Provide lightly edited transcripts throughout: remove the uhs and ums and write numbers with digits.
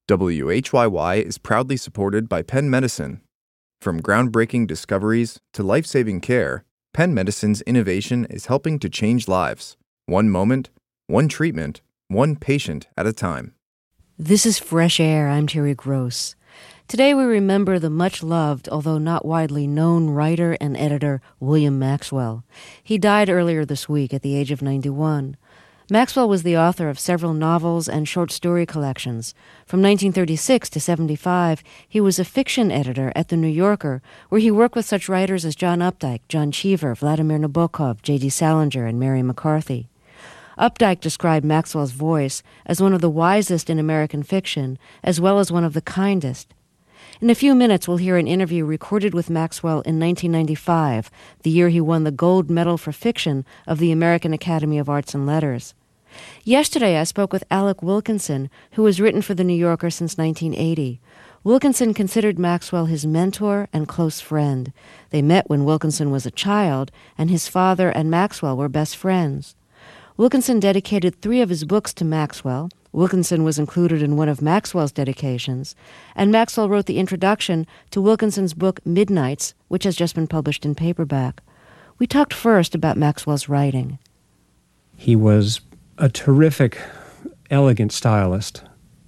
WHYY is proudly supported by Penn Medicine. From groundbreaking discoveries to life-saving care, Penn Medicine's innovation is helping to change lives. One moment, one treatment, one patient at a time. This is Fresh Air. I'm Terry Gross. Today we remember the much-loved, although not widely known, writer and editor William Maxwell. He died earlier this week at the age of 91. Maxwell was the author of several novels and short story collections. From 1936 to 75, he was a fiction editor at The New Yorker, where he worked with such writers as John Updike, John Cheever, Vladimir Nabokov, J.D. Salinger, and Mary McCarthy. Updike described Maxwell's voice as one of the wisest in American fiction, as well as one of the kindest. In a few minutes, we'll hear an interview recorded with Maxwell in 1995, the year he won the Gold Medal for Fiction of the American Academy of Arts and Letters. Yesterday, I spoke with Alec Wilkinson, who has written for The New Yorker since 1980. Wilkinson considered Maxwell his mentor and close friend. They met when Wilkinson was a child, and his father and Maxwell were best friends. Wilkinson dedicated 3 of his books to Maxwell. Wilkinson was included in one of Maxwell's dedications, and Maxwell wrote the introduction to Wilkinson's book Midnights, which has just been published in paperback. We talked first about Maxwell's writing. He was a terrific, elegant stylist,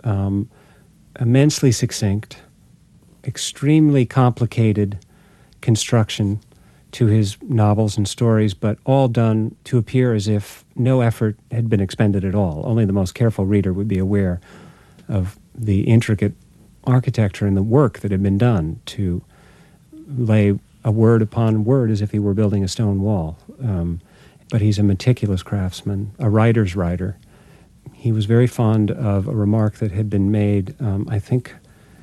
immensely succinct, extremely complicated construction to his novels and stories, but all done to appear as if no effort had been expended at all. Only the most careful reader would be aware of the intricate architecture and the work that had been done to lay a word upon word as if he were building a stone wall. But he's a meticulous craftsman, a writer's writer. He was very fond of a remark that had been made, I think,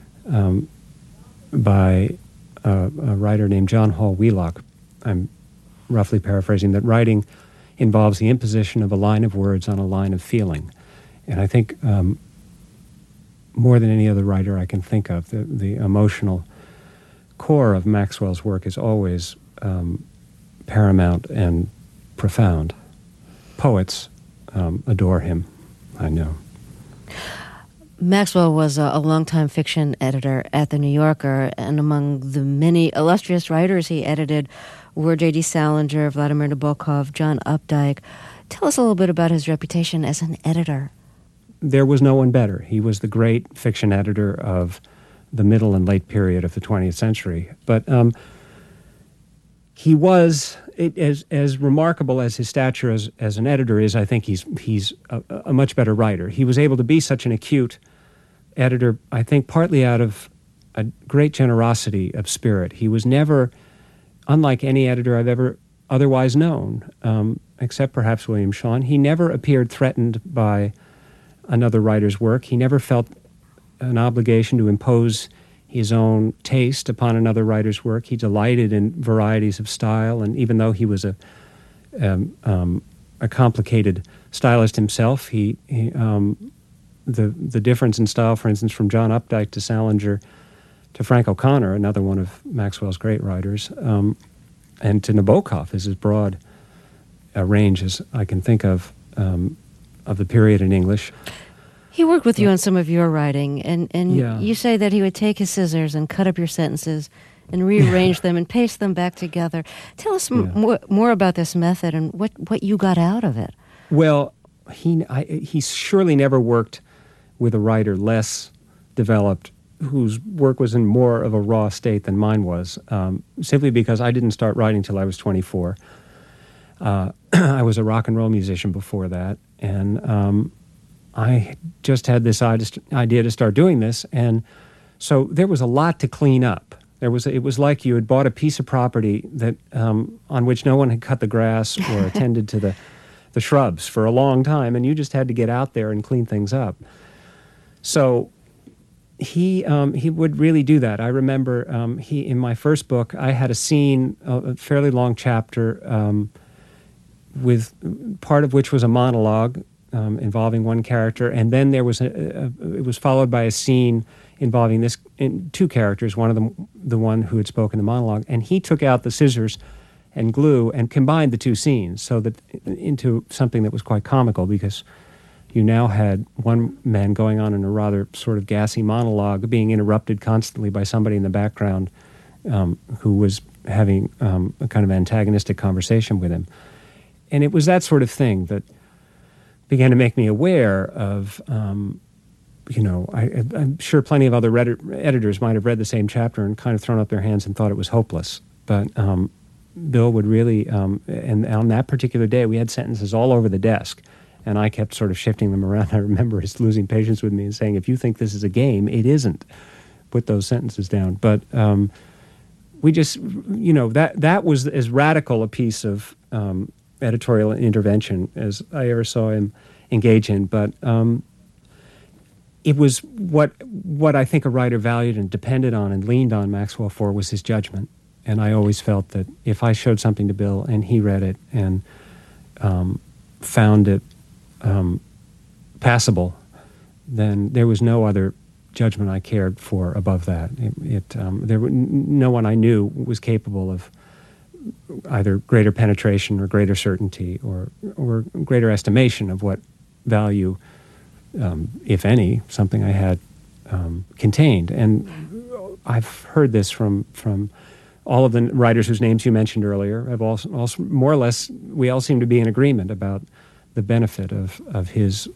by a writer named John Hall Wheelock. I'm roughly paraphrasing, that writing involves the imposition of a line of words on a line of feeling. And I think more than any other writer I can think of, the emotional core of Maxwell's work is always paramount and profound. Poets adore him, I know. Maxwell was a longtime fiction editor at The New Yorker, and among the many illustrious writers he edited were J.D. Salinger, Vladimir Nabokov, John Updike. Tell us a little bit about his reputation as an editor. There was no one better. He was the great fiction editor of the middle and late period of the 20th century. But he was, as remarkable as his stature as an editor is, I think he's a much better writer. He was able to be such an acute editor, I think, partly out of a great generosity of spirit. He was never, unlike any editor I've ever otherwise known, except perhaps William Shawn, he never appeared threatened by another writer's work. He never felt an obligation to impose his own taste upon another writer's work. He delighted in varieties of style, and even though he was a complicated stylist himself, the difference in style, for instance, from John Updike to Salinger to Frank O'Connor, another one of Maxwell's great writers, and to Nabokov, is as broad a range as I can think of the period in English. He worked with you on some of your writing, and yeah. You say that he would take his scissors and cut up your sentences and rearrange them and paste them back together. Tell us more about this method and what you got out of it. Well, he surely never worked with a writer less developed, whose work was in more of a raw state than mine was, simply because I didn't start writing till I was 24. I was a rock and roll musician before that, and I just had this idea to start doing this, and so there was a lot to clean up. It was like you had bought a piece of property that on which no one had cut the grass or attended to the shrubs for a long time, and you just had to get out there and clean things up. So he would really do that. I remember in my first book, I had a scene, a fairly long chapter, with part of which was a monologue involving one character, and then there was it was followed by a scene involving two characters, one of them the one who had spoken the monologue, and he took out the scissors and glue and combined the two scenes so that into something that was quite comical, because you now had one man going on in a rather sort of gassy monologue, being interrupted constantly by somebody in the background who was having a kind of antagonistic conversation with him. And it was that sort of thing that began to make me aware of, I'm sure plenty of other editors might have read the same chapter and kind of thrown up their hands and thought it was hopeless. But Bill would really, and on that particular day, we had sentences all over the desk, and I kept sort of shifting them around. I remember his losing patience with me and saying, if you think this is a game, it isn't. Put those sentences down. But we just, that was as radical a piece of editorial intervention as I ever saw him engage in. But it was what I think a writer valued and depended on and leaned on Maxwell for was his judgment. And I always felt that if I showed something to Bill and he read it and found it passable, then there was no other judgment I cared for above that. No one I knew was capable of either greater penetration or greater certainty or greater estimation of what value, if any, something I had contained. And I've heard this from all of the writers whose names you mentioned earlier. I've also more or less, we all seem to be in agreement about the benefit of his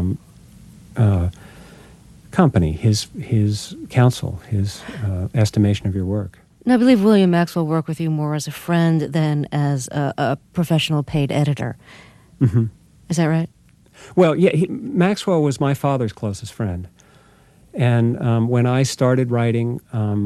company, his counsel, his estimation of your work. Now, I believe William Maxwell worked with you more as a friend than as a professional paid editor. Mm-hmm. Is that right? Well, yeah, Maxwell was my father's closest friend. And when I started writing,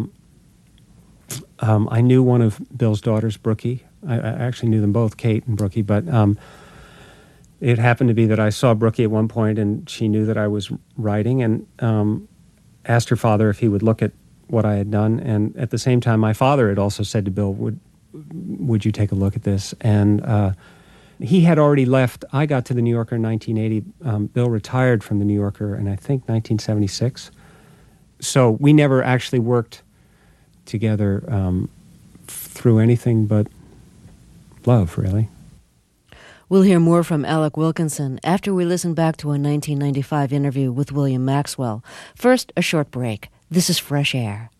I knew one of Bill's daughters, Brookie. I actually knew them both, Kate and Brookie, but it happened to be that I saw Brookie at one point, and she knew that I was writing, and asked her father if he would look at what I had done. And at the same time, my father had also said to Bill, would you take a look at this? And he had already left. I got to the New Yorker in 1980. Bill retired from the New Yorker in, I think, 1976. So we never actually worked together through anything but love, really. We'll hear more from Alec Wilkinson after we listen back to a 1995 interview with William Maxwell. First, a short break. This is Fresh Air.